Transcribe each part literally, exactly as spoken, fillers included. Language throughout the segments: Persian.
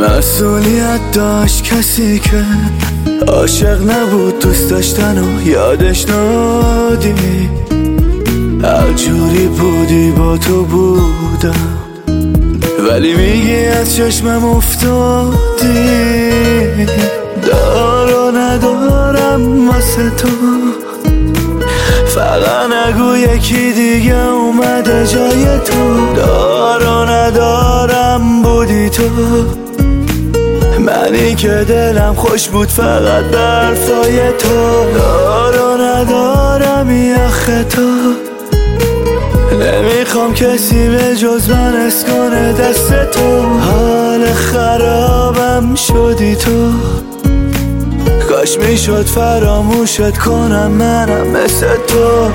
مسئولیت داشت کسی که عاشق نبود، دوست داشتن و یادش نادی. هر جوری بودی با تو بودم، ولی میگی از چشمم افتادی. دار و ندارم واسه تو، فقط نگو یکی دیگه اومده جای تو. دار و ندارم بودی تو، منی که دلم خوش بود فقط برفای تو. دار و ندارم یخ تو، نمیخوام کسی به جز من حس کنه دست تو. حال خرابم شدی تو، کاش میشد فراموشت کنم منم مثل تو.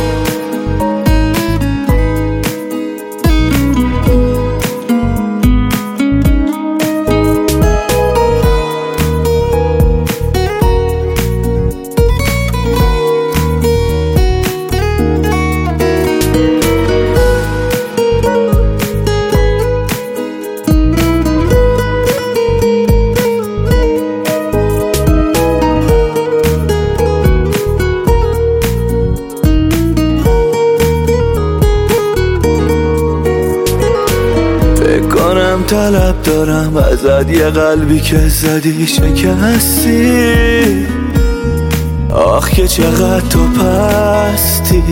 کنم طلب دارم ازت یه قلبی که زدی شکستی. آخ که چقدر تو پستی،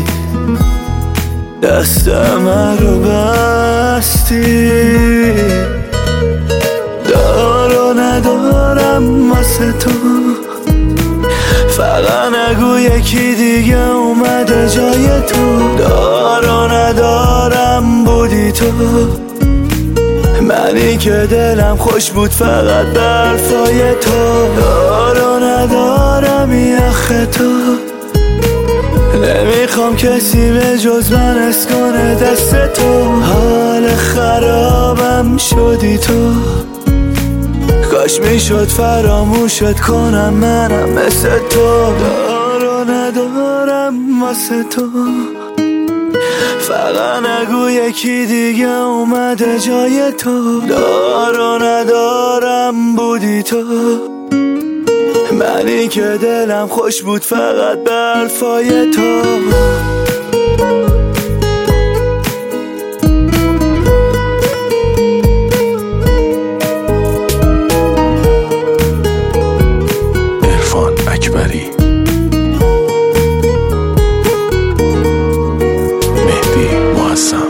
دست من رو بستی. دار و ندارم واسه تو، فقط نگو یکی دیگه اومده جای تو. دار و ندارم بودی تو، منی که دلم خوش بود فقط برفای تو. دار و ندارم یخ تو، نمیخوام کسی به جز من حس کنه دست تو. حال خرابم شدی تو، کاش میشد فراموشت کنم منم مثل تو. دار و ندارم واسه تو، فقط نگو یکی دیگه اومده جای تو. دار و ندارم بودی تو، منی که دلم خوش بود فقط برفای تو. عرفان اکبری، مهدی معصم.